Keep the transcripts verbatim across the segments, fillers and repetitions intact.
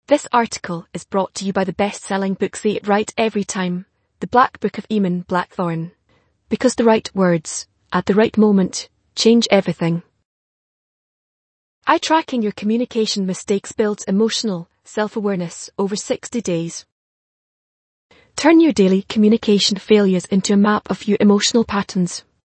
This article is brought to you by the best-selling book Say It Right Every Time, The Black Book of Eamon Blackthorne. Because the right words, at the right moment, change everything. Eye tracking your communication mistakes builds emotional self-awareness over sixty days. Turn your daily communication failures into a map of your emotional patterns.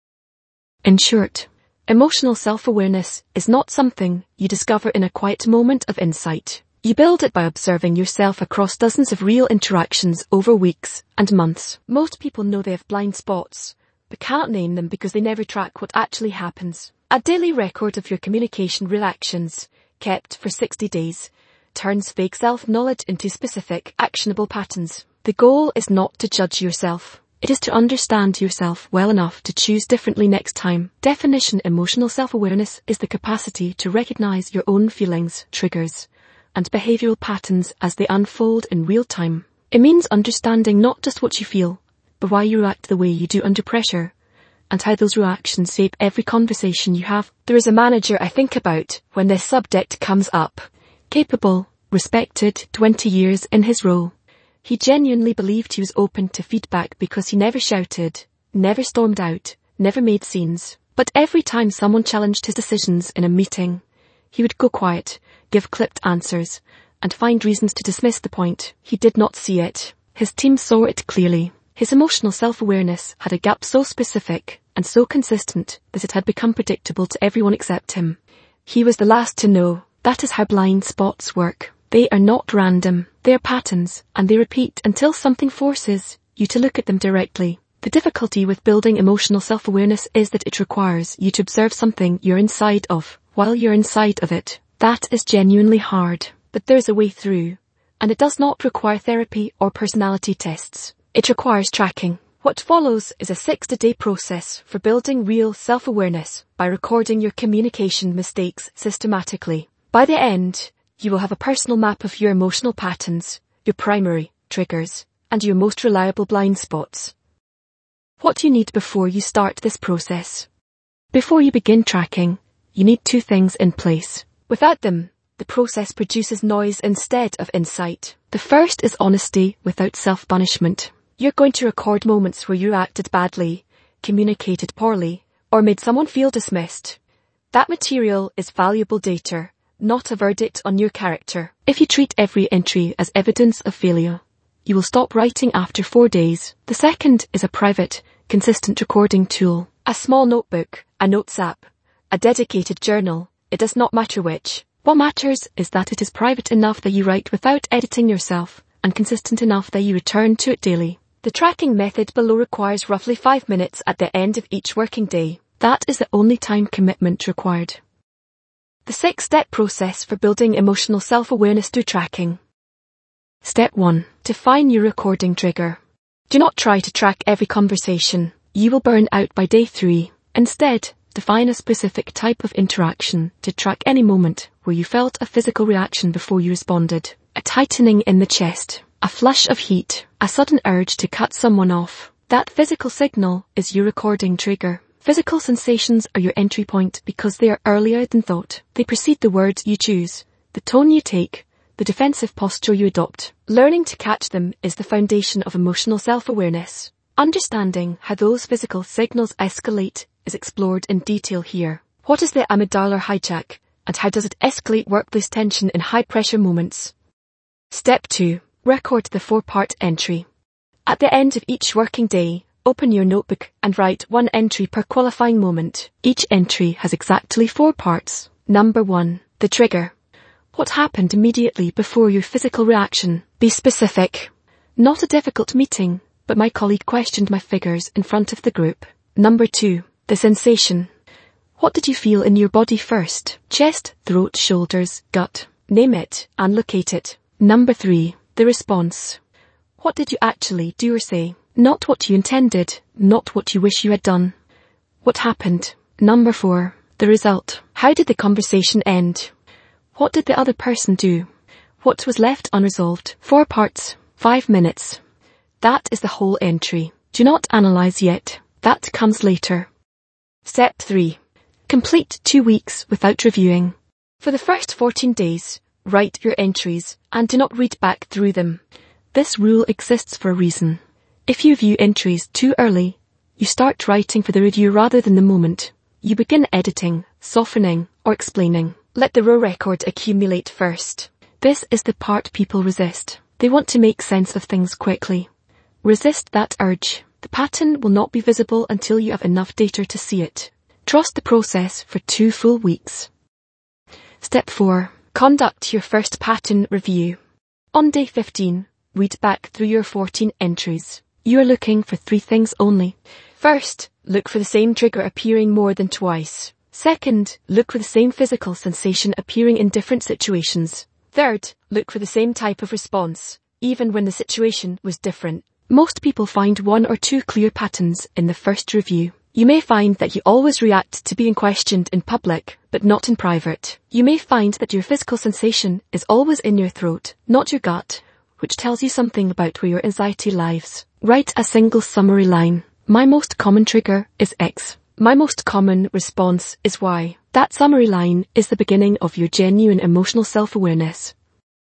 In short, emotional self-awareness is not something you discover in a quiet moment of insight. You build it by observing yourself across dozens of real interactions over weeks and months. Most people know they have blind spots, but can't name them because they never track what actually happens. A daily record of your communication reactions, kept for sixty days, turns vague self-knowledge into specific, actionable patterns. The goal is not to judge yourself. It is to understand yourself well enough to choose differently next time. Definition: emotional self-awareness is the capacity to recognize your own feelings, triggers, and behavioral patterns as they unfold in real time. It means understanding not just what you feel, but why you react the way you do under pressure, and how those reactions shape every conversation you have. There is a manager I think about when this subject comes up. Capable, respected, twenty years in his role. He genuinely believed he was open to feedback because he never shouted, never stormed out, never made scenes. But every time someone challenged his decisions in a meeting, he would go quiet, give clipped answers, and find reasons to dismiss the point. He did not see it. His team saw it clearly. His emotional self-awareness had a gap so specific and so consistent that it had become predictable to everyone except him. He was the last to know. That is how blind spots work. They are not random. They are patterns, and they repeat until something forces you to look at them directly. The difficulty with building emotional self-awareness is that it requires you to observe something you're inside of while you're inside of it. That is genuinely hard, but there's a way through, and it does not require therapy or personality tests. It requires tracking. What follows is a sixty-day process for building real self-awareness by recording your communication mistakes systematically. By the end, you will have a personal map of your emotional patterns, your primary triggers, and your most reliable blind spots. What you need before you start this process. Before you begin tracking, you need two things in place. Without them, the process produces noise instead of insight. The first is honesty without self-punishment. You're going to record moments where you acted badly, communicated poorly, or made someone feel dismissed. That material is valuable data, not a verdict on your character. If you treat every entry as evidence of failure, you will stop writing after four days. The second is a private, consistent recording tool. A small notebook, a notes app, a dedicated journal. It does not matter which. What matters is that it is private enough that you write without editing yourself, and consistent enough that you return to it daily. The tracking method below requires roughly five minutes at the end of each working day. That is the only time commitment required. The six-step process for building emotional self-awareness through tracking. Step one. Define your recording trigger. Do not try to track every conversation. You will burn out by day three. Instead, define a specific type of interaction to track any moment where you felt a physical reaction before you responded. A tightening in the chest, a flush of heat, a sudden urge to cut someone off. That physical signal is your recording trigger. Physical sensations are your entry point because they are earlier than thought. They precede the words you choose, the tone you take, the defensive posture you adopt. Learning to catch them is the foundation of emotional self-awareness. Understanding how those physical signals escalate is explored in detail here. What is the amygdala hijack, and how does it escalate workplace tension in high-pressure moments? Step two. Record the four-part entry. At the end of each working day, open your notebook and write one entry per qualifying moment. Each entry has exactly four parts. Number one. The trigger. What happened immediately before your physical reaction? Be specific. Not a difficult meeting, but my colleague questioned my figures in front of the group. Number two. The sensation. What did you feel in your body first? Chest, throat, shoulders, gut. Name it and locate it. Number three. The response. What did you actually do or say? Not what you intended, not what you wish you had done. What happened? Number four. The result. How did the conversation end? What did the other person do? What was left unresolved? Four parts. Five minutes. That is the whole entry. Do not analyze yet. That comes later. Step three. Complete two weeks without reviewing. For the first fourteen days, Write your entries, and do not read back through them. This rule exists for a reason. If you view entries too early, you start writing for the review rather than the moment. You begin editing, softening, or explaining. Let the raw record accumulate first. This is the part people resist. They want to make sense of things quickly. Resist that urge. The pattern will not be visible until you have enough data to see it. Trust the process for two full weeks. Step four. Conduct your first pattern review. On day fifteen, read back through your fourteen entries. You are looking for three things only. First, look for the same trigger appearing more than twice. Second, look for the same physical sensation appearing in different situations. Third, look for the same type of response, even when the situation was different. Most people find one or two clear patterns in the first review. You may find that you always react to being questioned in public, but not in private. You may find that your physical sensation is always in your throat, not your gut, which tells you something about where your anxiety lies. Write a single summary line. My most common trigger is X. My most common response is Y. That summary line is the beginning of your genuine emotional self-awareness.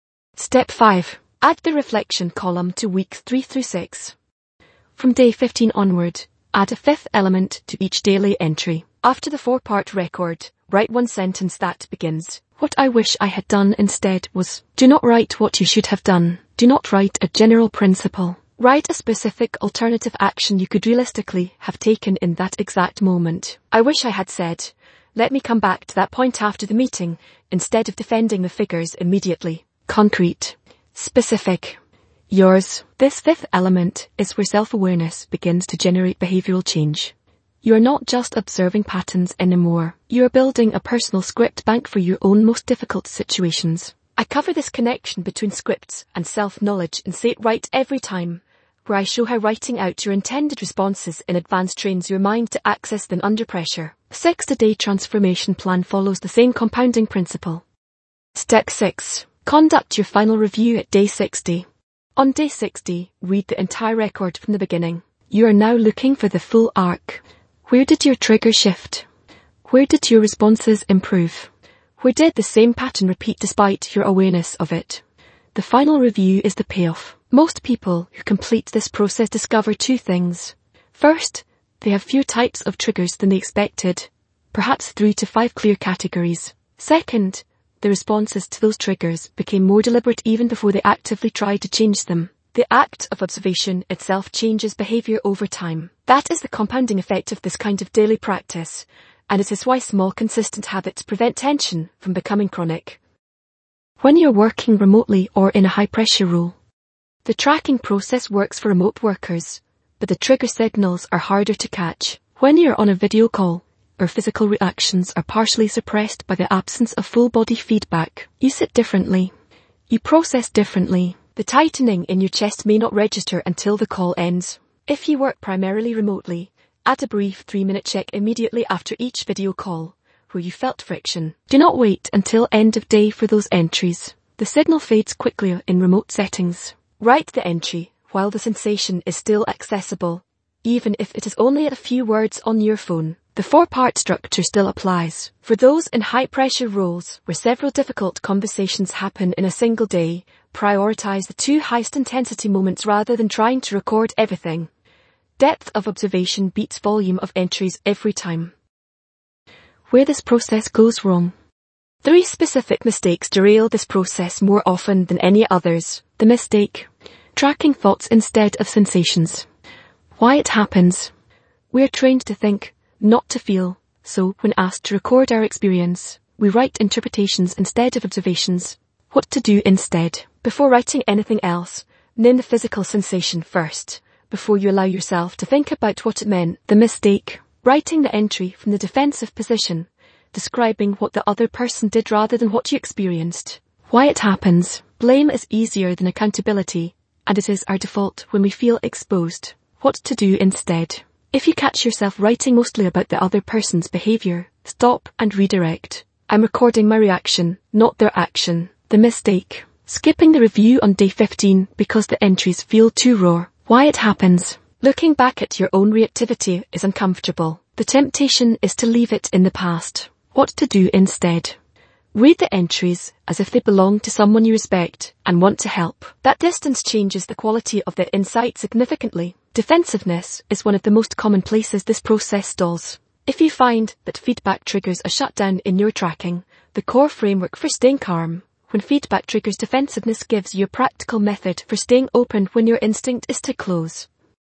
Step five. Add the reflection column to weeks three through six. From day fifteen onward, add a fifth element to each daily entry. After the four-part record, write one sentence that begins, "What I wish I had done instead was." Do not write what you should have done. Do not write a general principle. Write a specific alternative action you could realistically have taken in that exact moment. I wish I had said, "Let me come back to that point after the meeting," instead of defending the figures immediately. Concrete. Specific. Yours. This fifth element is where self-awareness begins to generate behavioral change. You are not just observing patterns anymore. You are building a personal script bank for your own most difficult situations. I cover this connection between scripts and self-knowledge in Say It Right Every Time, where I show how writing out your intended responses in advance trains your mind to access them under pressure. The sixty-day transformation plan follows the same compounding principle. Step six. Conduct your final review at day sixty. On day sixty, read the entire record from the beginning. You are now looking for the full arc. Where did your trigger shift? Where did your responses improve? Where did the same pattern repeat despite your awareness of it? The final review is the payoff. Most people who complete this process discover two things. First, they have fewer types of triggers than they expected, perhaps three to five clear categories. Second, the responses to those triggers became more deliberate even before they actively tried to change them. The act of observation itself changes behavior over time. That is the compounding effect of this kind of daily practice, and it is why small consistent habits prevent tension from becoming chronic. When you're working remotely or in a high-pressure role, the tracking process works for remote workers, but the trigger signals are harder to catch. When you're on a video call, or physical reactions are partially suppressed by the absence of full-body feedback, you sit differently. You process differently. The tightening in your chest may not register until the call ends. If you work primarily remotely, add a brief three-minute check immediately after each video call, where you felt friction. Do not wait until end of day for those entries. The signal fades quickly in remote settings. Write the entry while the sensation is still accessible, even if it is only a few words on your phone. The four-part structure still applies. For those in high-pressure roles where several difficult conversations happen in a single day, prioritize the two highest intensity moments rather than trying to record everything. Depth of observation beats volume of entries every time. Where this process goes wrong. Three specific mistakes derail this process more often than any others. The mistake: tracking thoughts instead of sensations. Why it happens. We are trained to think, not to feel, so when asked to record our experience, we write interpretations instead of observations. What to do instead? Before writing anything else, name the physical sensation first, before you allow yourself to think about what it meant. The mistake: writing the entry from the defensive position, describing what the other person did rather than what you experienced. Why it happens. Blame is easier than accountability, and it is our default when we feel exposed. What to do instead. If you catch yourself writing mostly about the other person's behavior, stop and redirect. I'm recording my reaction, not their action. The mistake: skipping the review on day fifteen because the entries feel too raw. Why it happens. Looking back at your own reactivity is uncomfortable. The temptation is to leave it in the past. What to do instead. Read the entries as if they belong to someone you respect and want to help. That distance changes the quality of the insight significantly. Defensiveness is one of the most common places this process stalls. If you find that feedback triggers a shutdown in your tracking, the core framework for staying calm when feedback triggers defensiveness gives you a practical method for staying open when your instinct is to close.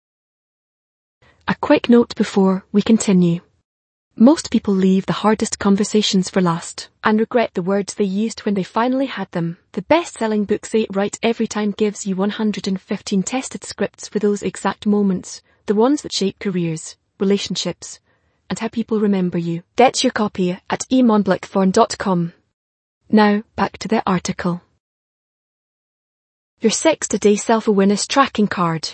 A quick note before we continue. Most people leave the hardest conversations for last and regret the words they used when they finally had them. The best-selling book Say It Right Every Time gives you one hundred fifteen tested scripts for those exact moments, the ones that shape careers, relationships, and how people remember you. Get your copy at eamon blackthorn dot com. Now, back to the article. Your sixty-day self-awareness tracking card.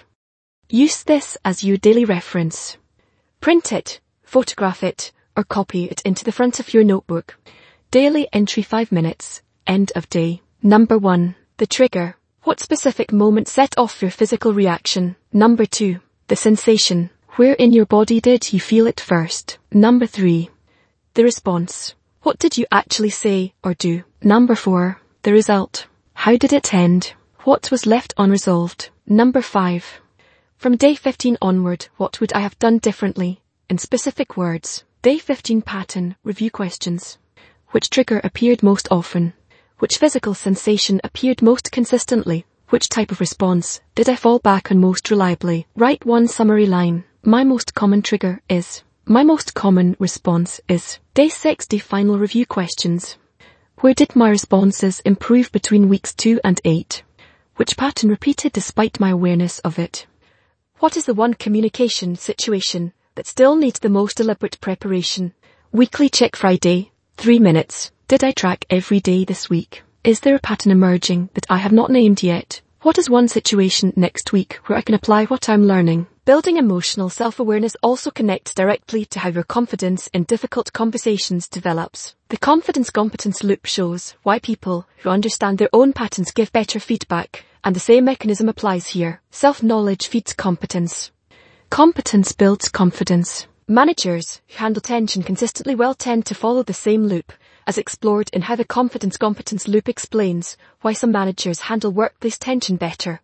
Use this as your daily reference. Print it, photograph it, or copy it into the front of your notebook. Daily entry five minutes, end of day. Number one, the trigger. What specific moment set off your physical reaction? Number two, the sensation. Where in your body did you feel it first? Number three, the response. What did you actually say or do? Number four, the result. How did it end? What was left unresolved? Number five, from day fifteen onward, what would I have done differently? In specific words. Day fifteen pattern review questions. Which trigger appeared most often? Which physical sensation appeared most consistently? Which type of response did I fall back on most reliably? Write one summary line. My most common trigger is. My most common response is. Day sixty final review questions. Where did my responses improve between weeks two and eight? Which pattern repeated despite my awareness of it? What is the one communication situation that still needs the most deliberate preparation? Weekly check Friday, three minutes. Did I track every day this week? Is there a pattern emerging that I have not named yet? What is one situation next week where I can apply what I'm learning? Building emotional self-awareness also connects directly to how your confidence in difficult conversations develops. The confidence-competence loop shows why people who understand their own patterns give better feedback, and the same mechanism applies here. Self-knowledge feeds competence. Competence builds confidence. Managers who handle tension consistently well tend to follow the same loop, as explored in how the confidence-competence loop explains why some managers handle workplace tension better.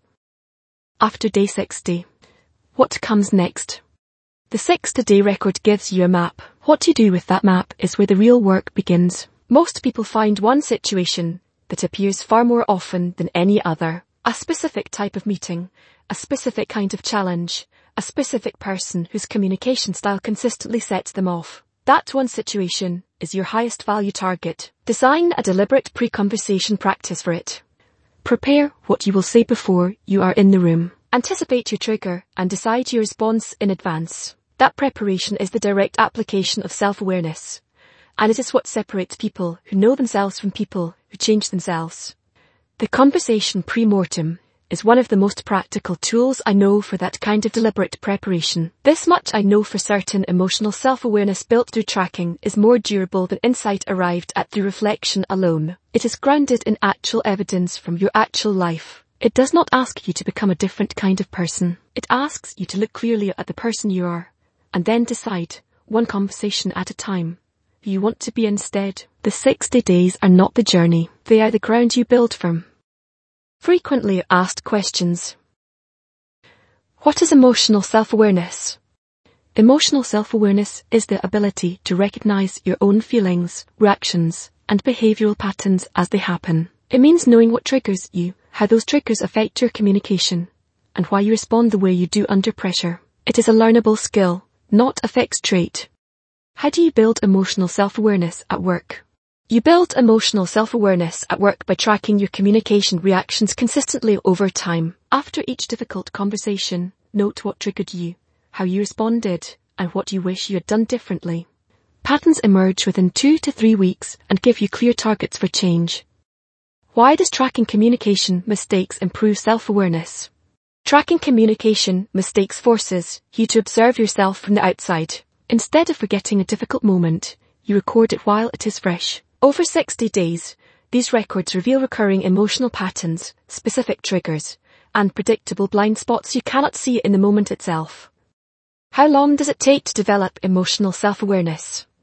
After day sixty. What comes next? The sixty-day record gives you a map. What you do with that map is where the real work begins. Most people find one situation that appears far more often than any other. A specific type of meeting, a specific kind of challenge, a specific person whose communication style consistently sets them off. That one situation is your highest value target. Design a deliberate pre-conversation practice for it. Prepare what you will say before you are in the room. Anticipate your trigger and decide your response in advance. That preparation is the direct application of self-awareness, and it is what separates people who know themselves from people who change themselves. The conversation pre-mortem is one of the most practical tools I know for that kind of deliberate preparation. This much I know for certain: emotional self-awareness built through tracking is more durable than insight arrived at through reflection alone. It is grounded in actual evidence from your actual life. It does not ask you to become a different kind of person. It asks you to look clearly at the person you are, and then decide, one conversation at a time, who you want to be instead. The sixty days are not the journey. They are the ground you build from. Frequently asked questions. What is emotional self-awareness? Emotional self-awareness is the ability to recognize your own feelings, reactions, and behavioral patterns as they happen. It means knowing what triggers you, how those triggers affect your communication, and why you respond the way you do under pressure. It is a learnable skill, not a fixed trait. How do you build emotional self-awareness at work? You build emotional self-awareness at work by tracking your communication reactions consistently over time. After each difficult conversation, note what triggered you, how you responded, and what you wish you had done differently. Patterns emerge within two to three weeks and give you clear targets for change. Why does tracking communication mistakes improve self-awareness? Tracking communication mistakes forces you to observe yourself from the outside. Instead of forgetting a difficult moment, you record it while it is fresh. Over sixty days, these records reveal recurring emotional patterns, specific triggers, and predictable blind spots you cannot see in the moment itself. How long does it take to develop emotional self-awareness?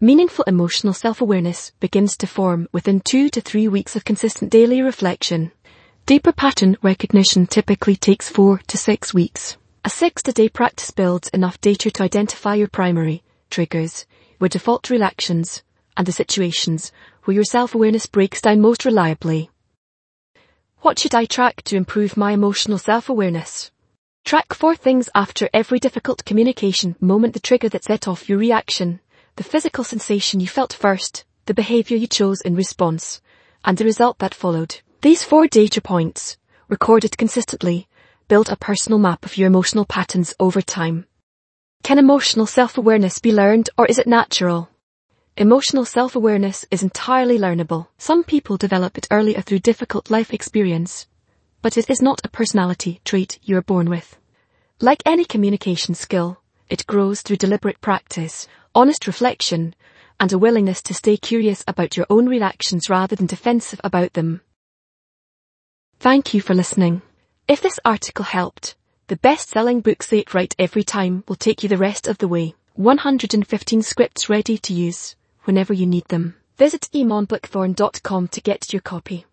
Meaningful emotional self-awareness begins to form within two to three weeks of consistent daily reflection. Deeper pattern recognition typically takes four to six weeks. A six-to-day practice builds enough data to identify your primary triggers, your default reactions, and the situations where your self-awareness breaks down most reliably. What should I track to improve my emotional self-awareness? Track four things after every difficult communication moment: the trigger that set off your reaction, the physical sensation you felt first, the behavior you chose in response, and the result that followed. These four data points, recorded consistently, build a personal map of your emotional patterns over time. Can emotional self-awareness be learned, or is it natural? Emotional self-awareness is entirely learnable. Some people develop it earlier through difficult life experience, but it is not a personality trait you are born with. Like any communication skill, it grows through deliberate practice, honest reflection, and a willingness to stay curious about your own reactions rather than defensive about them. Thank you for listening. If this article helped, the best-selling book Say It Right Every Time will take you the rest of the way. one hundred fifteen scripts ready to use whenever you need them. Visit iman blackthorn dot com to get your copy.